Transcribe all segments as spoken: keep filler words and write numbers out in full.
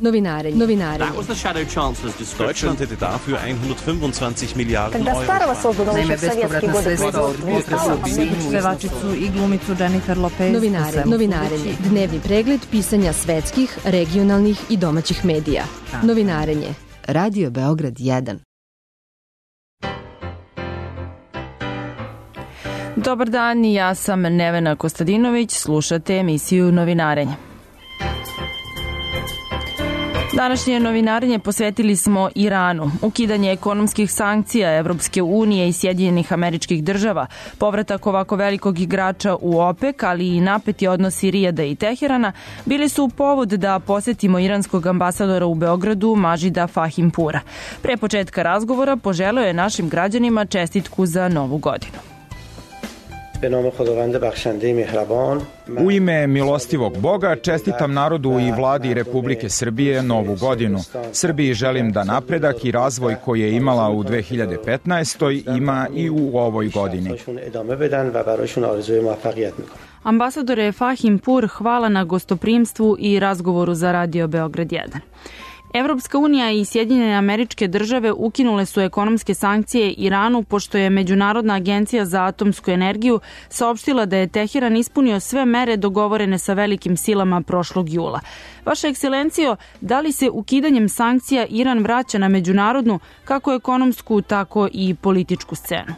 Novinarenje. Novinarenje. Deutschland hätte dafür hundertfünfundzwanzig Milliarden Euro. Naime, bespovratna sredstva od budžeta se objedinjuju pevačicu i glumicu Jennifer Lopez. Novinarenje. Novinarenje. Dnevni pregled pisanja svetskih, regionalnih i domaćih medija. Novinarenje. Radio Beograd jedan. Dobar dan, ja sam Nevena Kostadinović, slušate emisiju Novinarenje. Današnje novinarenje posvetili smo Iranu, ukidanje ekonomskih sankcija Evropske unije i Sjedinjenih Američkih Država, povratak ovako velikog igrača u OPEC, ali i napeti odnosi Rijada i Teherana, bili su povod da posetimo iranskog ambasadora u Beogradu Mažida Fahimpura. Pre početka razgovora poželeo je našim građanima čestitku za Novu godinu. U ime milostivog Boga čestitam narodu i vladi Republike Srbije Novu godinu. Srbiji želim da napredak i razvoj koji je imala u dve hiljade petnaestoj ima i u ovoj godini. Ambasadore Fahimpur, hvala na gostoprimstvu i razgovoru za Radio Beograd jedan. Evropska unija i Sjedinjene Američke Države ukinule su ekonomske sankcije Iranu pošto je Međunarodna agencija za atomsku energiju saopštila da je Teheran ispunio sve mere dogovorene sa velikim silama prošlog jula. Vaša ekscelencijo, da li se ukidanjem sankcija Iran vraća na međunarodnu, kako ekonomsku, tako i političku scenu?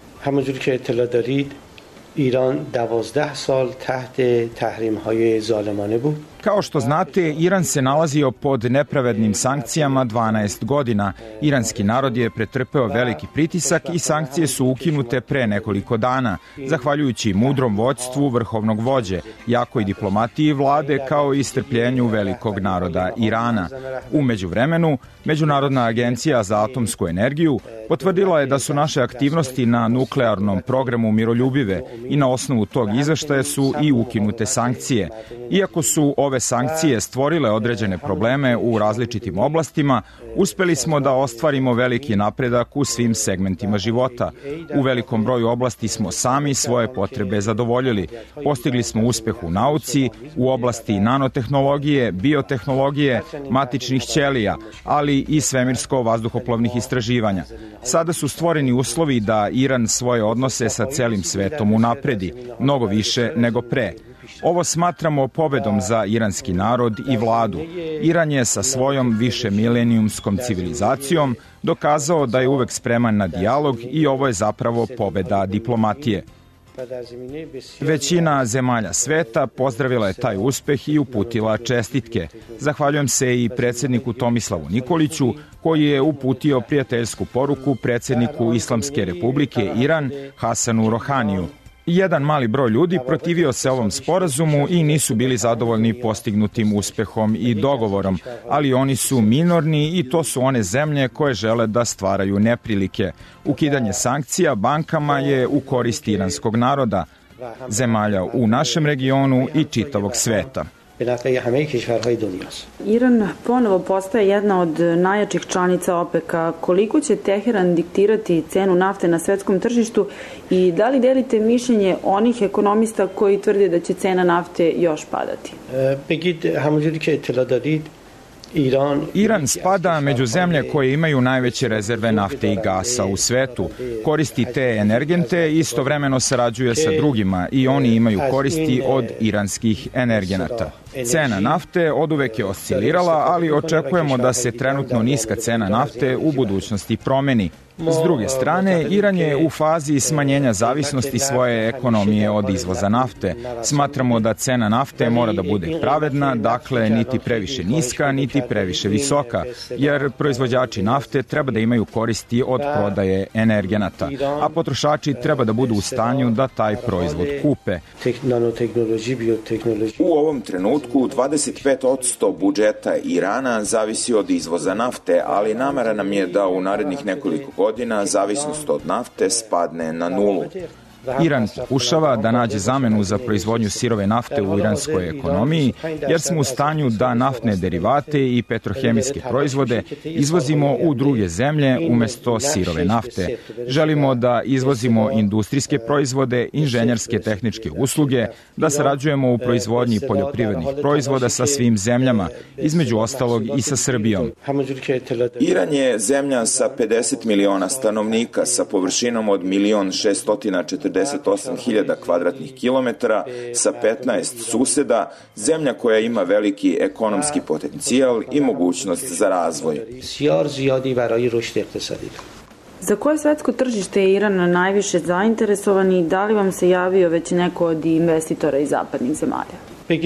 ایران دوازده سال تحت تحریم‌های ظالمانه بود. Kao što znate, Iran se nalazio pod nepravednim sankcijama dvanaest godina. Iranski narod je pretrpeo veliki pritisak i sankcije su ukinute pre nekoliko dana, zahvaljujući mudrom vođstvu vrhovnog vođe, jakoj diplomatiji vlade kao i strpljenju velikog naroda Irana. U međuvremenu, Međunarodna agencija za atomsku energiju potvrdila je da su naše aktivnosti na nuklearnom programu miroljubive i na osnovu tog izveštaja su i ukinute sankcije. Iako su ove sankcije stvorile određene probleme u različitim oblastima, uspeli smo da ostvarimo veliki napredak u svim segmentima života. U velikom broju oblasti smo sami svoje potrebe zadovoljili. Postigli smo uspeh u nauci, u oblasti nanotehnologije, biotehnologije, matičnih ćelija, ali i svemirsko-vazduhoplovnih istraživanja. Sada su stvoreni uslovi da Iran svoje odnose sa celim svetom unapredi, mnogo više nego pre. Ovo smatramo pobedom za iranski narod i vladu. Iran je sa svojom višemilenijumskom civilizacijom dokazao da je uvek spreman na dijalog i ovo je zapravo pobeda diplomatije. Većina zemalja sveta pozdravila je taj uspeh i uputila čestitke. Zahvaljujem se i predsjedniku Tomislavu Nikoliću, koji je uputio prijateljsku poruku predsjedniku Islamske republike Iran Hasanu Rohaniju. Jedan mali broj ljudi protivio se ovom sporazumu i nisu bili zadovoljni postignutim uspehom i dogovorom, ali oni su minorni i to su one zemlje koje žele da stvaraju neprilike. Ukidanje sankcija bankama je u korist iranskog naroda, zemalja u našem regionu i čitavog sveta. Iran ponovo postaje jedna od najjačih članica OPEC-a. Koliko će Teheran diktirati cenu nafte na svetskom tržištu i da li delite mišljenje onih ekonomista koji tvrde da će cena nafte još padati? Iran spada među zemlje koje imaju najveće rezerve nafte i gasa u svetu. Koristi te energente i istovremeno sarađuje sa drugima i oni imaju koristi od iranskih energenata. Cena nafte oduvek je oscilirala, ali očekujemo da se trenutno niska cena nafte u budućnosti promeni. S druge strane, Iran je u fazi smanjenja zavisnosti svoje ekonomije od izvoza nafte. Smatramo da cena nafte mora da bude pravedna, dakle niti previše niska, niti previše visoka, jer proizvođači nafte treba da imaju koristi od prodaje energenata, a potrošači treba da budu u stanju da taj proizvod kupe. U ovom trenutku dvadeset pet posto budžeta Irana zavisi od izvoza nafte, ali namera nam je da u narednih nekoliko godina zavisnost od nafte spadne na nulu. Iran pokušava da nađe zamenu za proizvodnju sirove nafte u iranskoj ekonomiji, jer smo u stanju da naftne derivate i petrohemijske proizvode izvozimo u druge zemlje umesto sirove nafte. Želimo da izvozimo industrijske proizvode, inženjerske tehničke usluge, da sarađujemo u proizvodnji poljoprivrednih proizvoda sa svim zemljama, između ostalog i sa Srbijom. Iran je zemlja sa pedeset miliona stanovnika, sa površinom od milion šeststotina četrdeset osam hiljada kvadratnih kilometara, sa petnaest suseda, zemlja koja ima veliki ekonomski potencijal i mogućnost za razvoj. Za koje svetsko tržište je Iran najviše zainteresovan i da li vam se javio već neko od investitora iz zapadnih zemalja?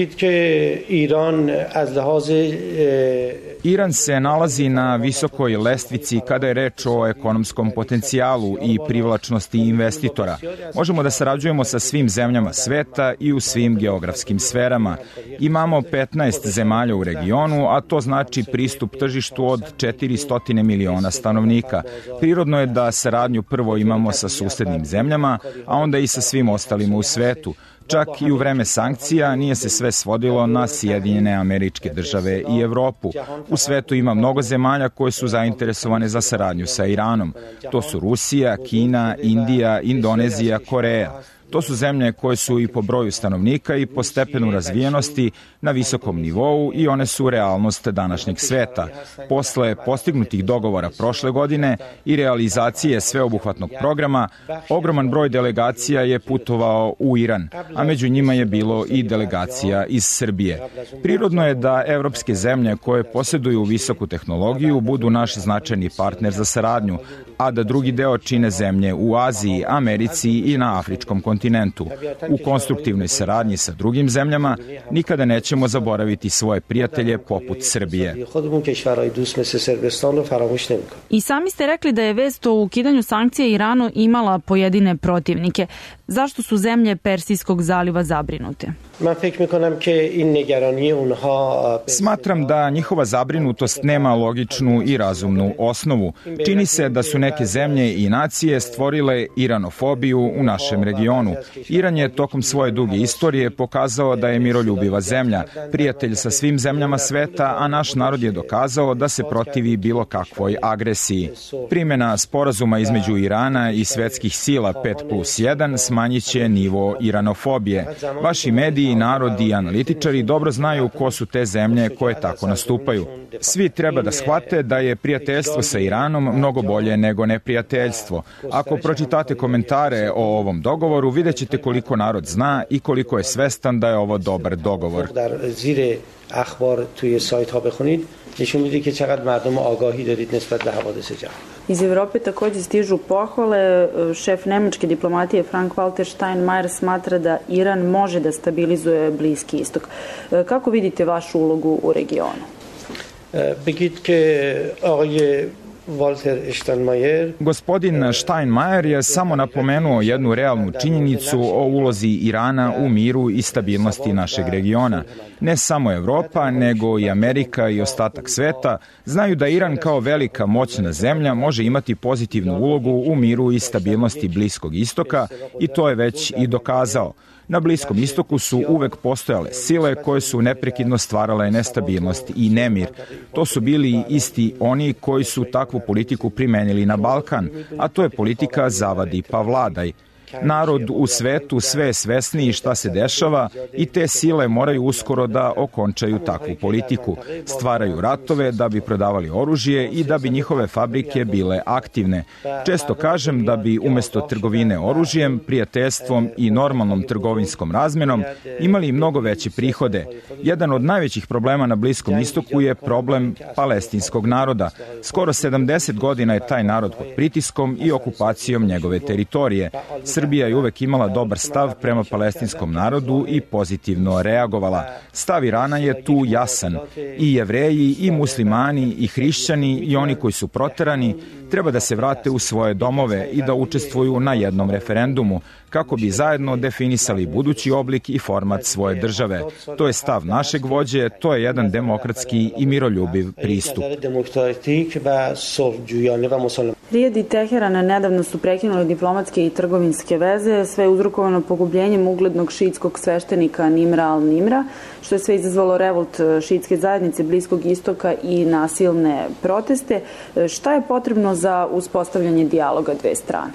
Iran se nalazi na visokoj lestvici kada je reč o ekonomskom potencijalu i privlačnosti investitora. Možemo da sarađujemo sa svim zemljama sveta i u svim geografskim sferama. Imamo petnaest zemalja u regionu, a to znači pristup tržištu od četiristo miliona stanovnika. Prirodno je da saradnju prvo imamo sa susednim zemljama, a onda i sa svim ostalima u svetu. Čak i u vreme sankcija nije se sve svodilo na Sjedinjene Američke Države i Evropu. U svetu ima mnogo zemalja koje su zainteresovane za saradnju sa Iranom. To su Rusija, Kina, Indija, Indonezija, Koreja. To su zemlje koje su i po broju stanovnika i po stepenu razvijenosti na visokom nivou i one su realnost današnjeg sveta. Posle postignutih dogovora prošle godine i realizacije sveobuhvatnog programa, ogroman broj delegacija je putovao u Iran, a među njima je bilo i delegacija iz Srbije. Prirodno je da evropske zemlje koje posjeduju visoku tehnologiju budu naš značajni partner za saradnju, a da drugi deo čine zemlje u Aziji, Americi i na afričkom kontinentu. U konstruktivnoj saradnji sa drugim zemljama nikada nećemo zaboraviti svoje prijatelje poput Srbije. I sami ste rekli da je vest o ukidanju sankcija Iranu imala pojedine protivnike. Zašto su zemlje Persijskog zaliva zabrinute? Smatram da njihova zabrinutost nema logičnu i razumnu osnovu. Čini se da su neke zemlje i nacije stvorile iranofobiju u našem regionu. Iran je tokom svoje duge istorije pokazao da je miroljubiva zemlja, prijatelj sa svim zemljama sveta, a naš narod je dokazao da se protivi bilo kakvoj agresiji. Primjena sporazuma između Irana i svetskih sila pet plus jedan smanjit će nivo iranofobije. Vaši mediji, narodi i analitičari dobro znaju ko su te zemlje koje tako nastupaju. Svi treba da shvate da je prijateljstvo sa Iranom mnogo bolje nego neprijateljstvo. Ako pročitate komentare o ovom dogovoru, vidjet ćete koliko narod zna i koliko je svestan da je ovo dobar dogovor. Iz Evrope također stižu pohvale. Šef nemačke diplomatije Frank-Walter Steinmeier smatra da Iran može da stabilizuje Bliski istok. Kako vidite vašu ulogu u regionu? Gospodin Steinmeier je samo napomenuo jednu realnu činjenicu o ulozi Irana u miru i stabilnosti našeg regiona. Ne samo Evropa, nego i Amerika i ostatak sveta znaju da Iran kao velika moćna zemlja može imati pozitivnu ulogu u miru i stabilnosti Bliskog istoka i to je već i dokazao. Na Bliskom istoku su uvek postojale sile koje su neprekidno stvarale nestabilnost i nemir. To su bili isti oni koji su takvu politiku primenili na Balkan, a to je politika zavadi pa vladaj. Narod u svetu sve je svesniji šta se dešava i te sile moraju uskoro da okončaju takvu politiku. Stvaraju ratove da bi prodavali oružje i da bi njihove fabrike bile aktivne. Često kažem da bi umesto trgovine oružjem, prijateljstvom i normalnom trgovinskom razmenom imali mnogo veće prihode. Jedan od najvećih problema na Bliskom istoku je problem palestinskog naroda. Skoro sedamdeset godina je taj narod pod pritiskom i okupacijom njegove teritorije. Srbija je uvek imala dobar stav prema palestinskom narodu i pozitivno reagovala. Stav Irana je tu jasan. I Jevreji, i muslimani, i hrišćani, i oni koji su proterani, treba da se vrate u svoje domove i da učestvuju na jednom referendumu, kako bi zajedno definisali budući oblik i format svoje države. To je stav našeg vođe, to je jedan demokratski i miroljubiv pristup. Rijad i Teheran nedavno su prekinuli diplomatske i trgovinske veze, sve je uzrokovano pogubljenjem uglednog šiitskog sveštenika Nimra al-Nimra, što je sve izazvalo revolt šiitske zajednice Bliskog istoka i nasilne proteste. Šta je potrebno za uspostavljanje dijaloga dve strane?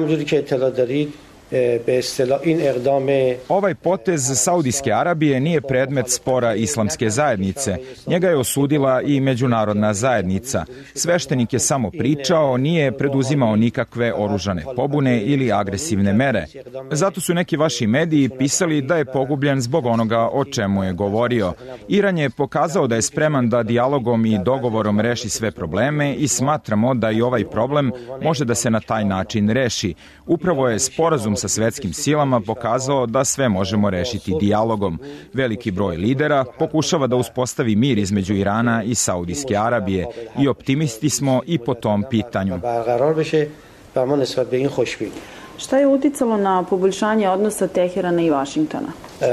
Ovaj potez Saudijske Arabije nije predmet spora islamske zajednice. Njega je osudila i međunarodna zajednica. Sveštenik je samo pričao, nije preduzimao nikakve oružane pobune ili agresivne mere. Zato su neki vaši mediji pisali da je pogubljen zbog onoga o čemu je govorio. Iran je pokazao da je spreman da dijalogom i dogovorom reši sve probleme i smatramo da i ovaj problem može da se na taj način reši. Upravo je sporazum sa svetskim silama pokazao da sve možemo rešiti dijalogom. Veliki broj lidera pokušava da uspostavi mir između Irana i Saudijske Arabije i optimisti smo i po tom pitanju. Šta je uticalo na poboljšanje odnosa Teherana i Vašingtona?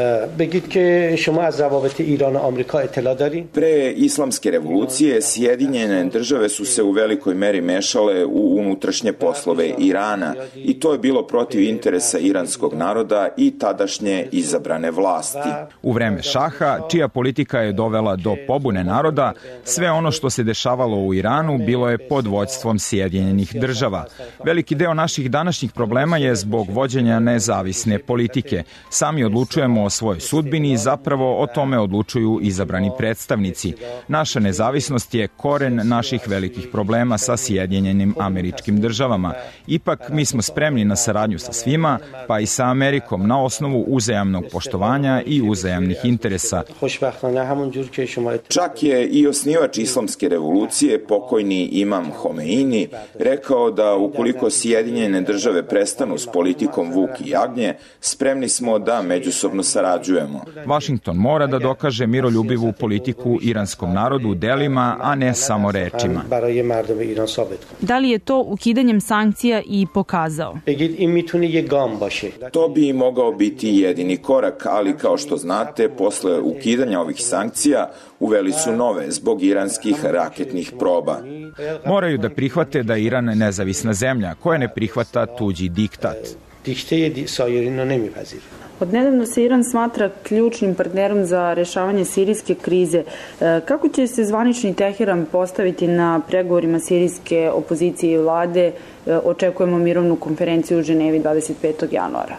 Pre islamske revolucije Sjedinjene države su se u velikoj meri mešale u unutrašnje poslove Irana i to je bilo protiv interesa iranskog naroda i tadašnje izabrane vlasti. U vreme šaha, čija politika je dovela do pobune naroda, sve ono što se dešavalo u Iranu bilo je pod vođstvom Sjedinjenih država. Veliki deo naših današnjih problema je zbog vođenja nezavisne politike. Sami odlučujemo o svojoj sudbini i zapravo o tome odlučuju izabrani predstavnici. Naša nezavisnost je koren naših velikih problema sa Sjedinjenim Američkim Državama. Ipak mi smo spremni na saradnju sa svima, pa i sa Amerikom na osnovu uzajamnog poštovanja i uzajamnih interesa. Čak je i osnivač islamske revolucije, pokojni imam Homeini, rekao da ukoliko Sjedinjene države prestanu s politikom vuk i jagnje, spremni smo da međusobno sarađujemo. Vašington mora da dokaže miroljubivu politiku iranskom narodu delima, a ne samo rečima. Da li je to ukidanjem sankcija i pokazao? To bi mogao biti jedini korak, ali kao što znate, posle ukidanja ovih sankcija uveli su nove zbog iranskih raketnih proba. Moraju da prihvate da je Iran nezavisna zemlja koja ne prihvata tuđi diktat. Odnedavno se Iran smatra ključnim partnerom za rešavanje sirijske krize. Kako će se zvanični Teheran postaviti na pregovorima sirijske opozicije i vlade? Očekujemo mirovnu konferenciju u Ženevi dvadeset petog januara.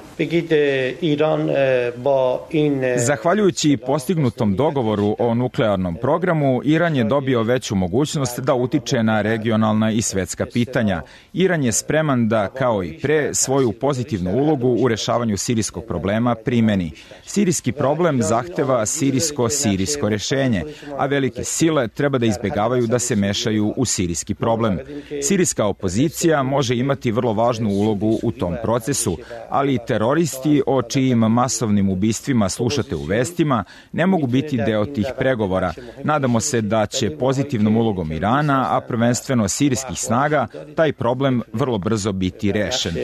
Zahvaljujući postignutom dogovoru o nuklearnom programu, Iran je dobio veću mogućnost da utiče na regionalna i svetska pitanja. Iran je spreman da, kao i pre, svoju pozitivnu ulogu u rešavanju sirijskog problema primeni. Sirijski problem zahteva sirijsko-sirijsko rešenje, a velike sile treba da izbegavaju da se mešaju u sirijski problem. Sirijska opozicija može imati vrlo važnu ulogu u tom procesu, ali i teroristi o čijim masovnim ubistvima slušate u vestima ne mogu biti deo tih pregovora. Nadamo se da će pozitivnom ulogom Irana, a prvenstveno sirijskih snaga, taj problem vrlo brzo biti rešen.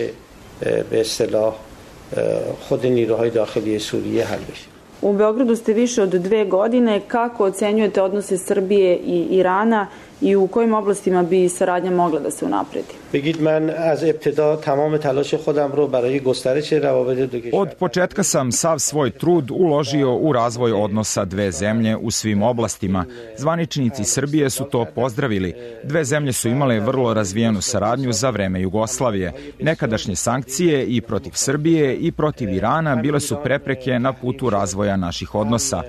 U Beogradu ste više od dve godine. Kako ocenjujete odnose Srbije i Irana i u kojim oblastima bi saradnja mogla da se unapredi? Od početka sam sav svoj trud uložio u razvoj odnosa dve zemlje u svim oblastima. Zvaničnici Srbije su to pozdravili. Dve zemlje su imale vrlo razvijenu saradnju za vreme Jugoslavije. Nekadašnje sankcije i protiv Srbije i protiv Irana bile su prepreke na putu razvoja naših odnosa.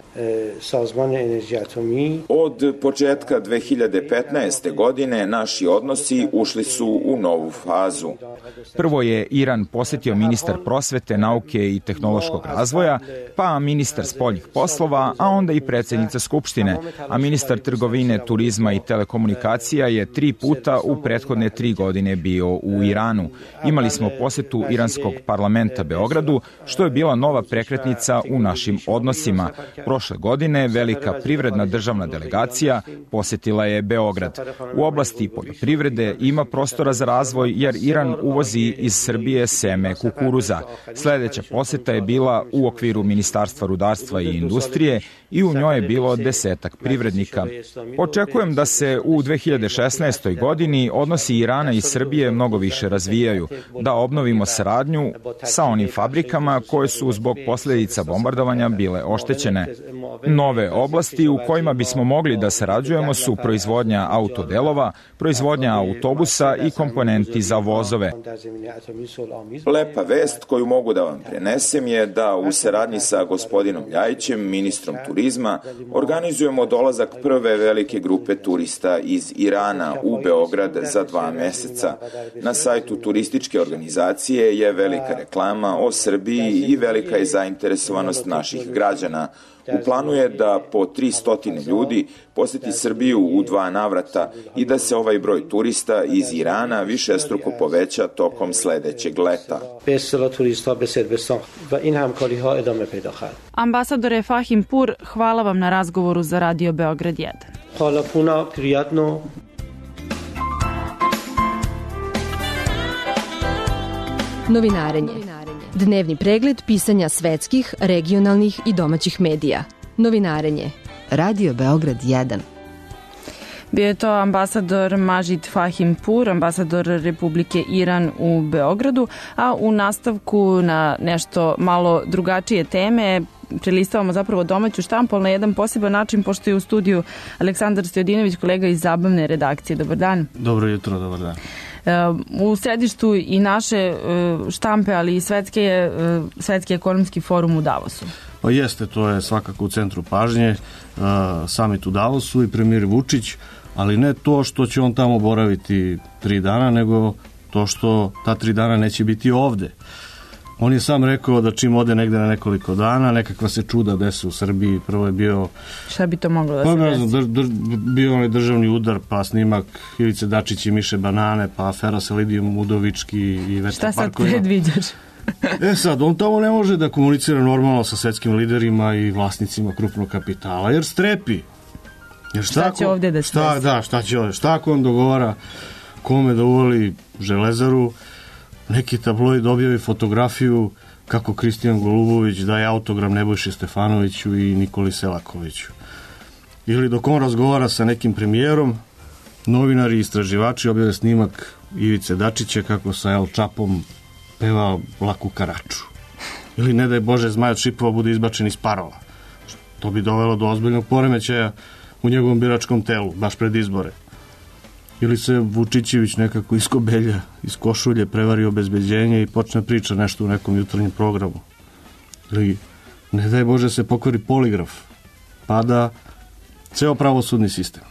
Od početka dve hiljade petnaeste. godine naši odnosi ušli su u novu fazu. Prvo je Iran posetio ministar prosvete, nauke i tehnološkog razvoja, pa ministar spoljnih poslova, a onda i predsjednica Skupštine, a ministar trgovine, turizma i telekomunikacija je tri puta u prethodne tri godine bio u Iranu. Imali smo posetu iranskog parlamenta Beogradu, što je bila nova prekretnica u našim odnosima. Prošle godine velika privredna državna delegacija posetila je Beograd. Beograd. U oblasti poljoprivrede ima prostora za razvoj jer Iran uvozi iz Srbije seme kukuruza. Sledeća poseta je bila u okviru Ministarstva rudarstva i industrije i u njoj je bilo desetak privrednika. Očekujem da se u dve hiljade šesnaestoj. godini odnosi Irana i Srbije mnogo više razvijaju, da obnovimo saradnju sa onim fabrikama koje su zbog posljedica bombardovanja bile oštećene. Nove oblasti u kojima bismo mogli da sarađujemo su proizvodnja autodelova, proizvodnja autobusa i komponenti za vozove. Lepa vest koju mogu da vam prenesem je da u saradnji sa gospodinom Ljajićem, ministrom turizma, organizujemo dolazak prve velike grupe turista iz Irana u Beograd za dva meseca. Na sajtu turističke organizacije je velika reklama o Srbiji i velika je zainteresovanost naših građana. U planu je da po tristo ljudi poseti Srbiju u dva navrata i da se ovaj broj turista iz Irana višestruko poveća tokom sledećeg leta. Ambasadore Fahim Pur, hvala vam na razgovoru za Radio Beograd jedan. Hvala puno, prijatno. Novinarenje. Dnevni pregled pisanja svetskih, regionalnih i domaćih medija. Novinarenje. Radio Beograd jedan. Bio je to ambasador Majid Fahim Pur, ambasador Republike Iran u Beogradu, a u nastavku na nešto malo drugačije teme prelistavamo zapravo domaću štampu, ali na jedan poseban način, pošto je u studiju Aleksandar Stojadinović, kolega iz zabavne redakcije. Dobar dan. Dobro jutro, dobar dan. U središtu i naše štampe, ali i svetske je Svetski ekonomski forum u Davosu. Pa jeste, to je svakako u centru pažnje, samit u Davosu i premijer Vučić, ali ne to što će on tamo boraviti tri dana, nego to što ta tri dana neće biti ovde. On je sam rekao da čim ode negde na nekoliko dana, nekakva se čuda desi u Srbiji. Prvo je bio... Šta bi to moglo da pa, se ne desi? Znam, dr, dr, bio onaj državni udar, pa snimak Ivice Dačić i Miše Banane, pa afera sa Lidijom Udovički i Vetra Šta sad Parkovima. predviđaš? E sad, on tamo ne može da komunicira normalno sa svetskim liderima i vlasnicima krupnog kapitala, jer strepi. Jer šta, šta će ko, ovde da se šta, desi? Da, šta će ovde? Šta ako on dogovara kome da uvoli Železaru, neki tabloid objavi fotografiju kako Kristijan Golubović daje autogram Nebojši Stefanoviću i Nikoli Selakoviću. Ili dok on razgovara sa nekim premijerom, novinari i istraživači objave snimak Ivice Dačića kako sa El Čapom peva Laku Karaču. Ili ne daj Bože Zmaj od Šipova bude izbačen iz parola. To bi dovelo do ozbiljnog poremećaja u njegovom biračkom telu, baš pred izbore. Ili se Vučićević nekako iskobelja iz košulje, prevari obezbeđenje i počne priča nešto u nekom jutarnjem programu. Ili, ne daj Bože, se pokvari poligraf. Pada ceo pravosudni sistem.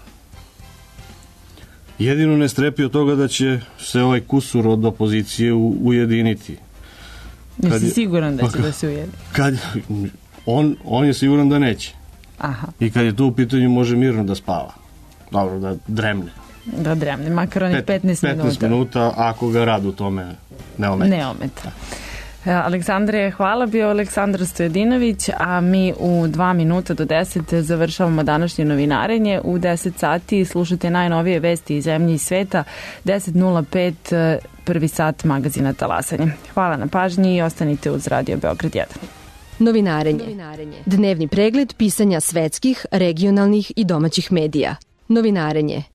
Jedino ne strepi od toga da će se ovaj kusur od opozicije ujediniti. Jesi siguran da će da se ujedini? Kad, on, on je siguran da neće. Aha. I kad je to u pitanju može mirno da spava. Dobro, da dremne. Da dremne, makar onih petnaest minuta. petnaest minuta, ako ga rad u tome ne ometa. Ne ometa. Aleksandre, hvala, bio Aleksandar Stojadinović, a mi u dva minuta do deset završavamo današnje novinarenje. U deset sati slušate najnovije vesti iz zemlje i sveta, deset nula pet prvi sat magazina Talasanje. Hvala na pažnji i ostanite uz Radio Beograd jedan. Novinarenje. Dnevni pregled pisanja svetskih, regionalnih i domaćih medija. Novinarenje.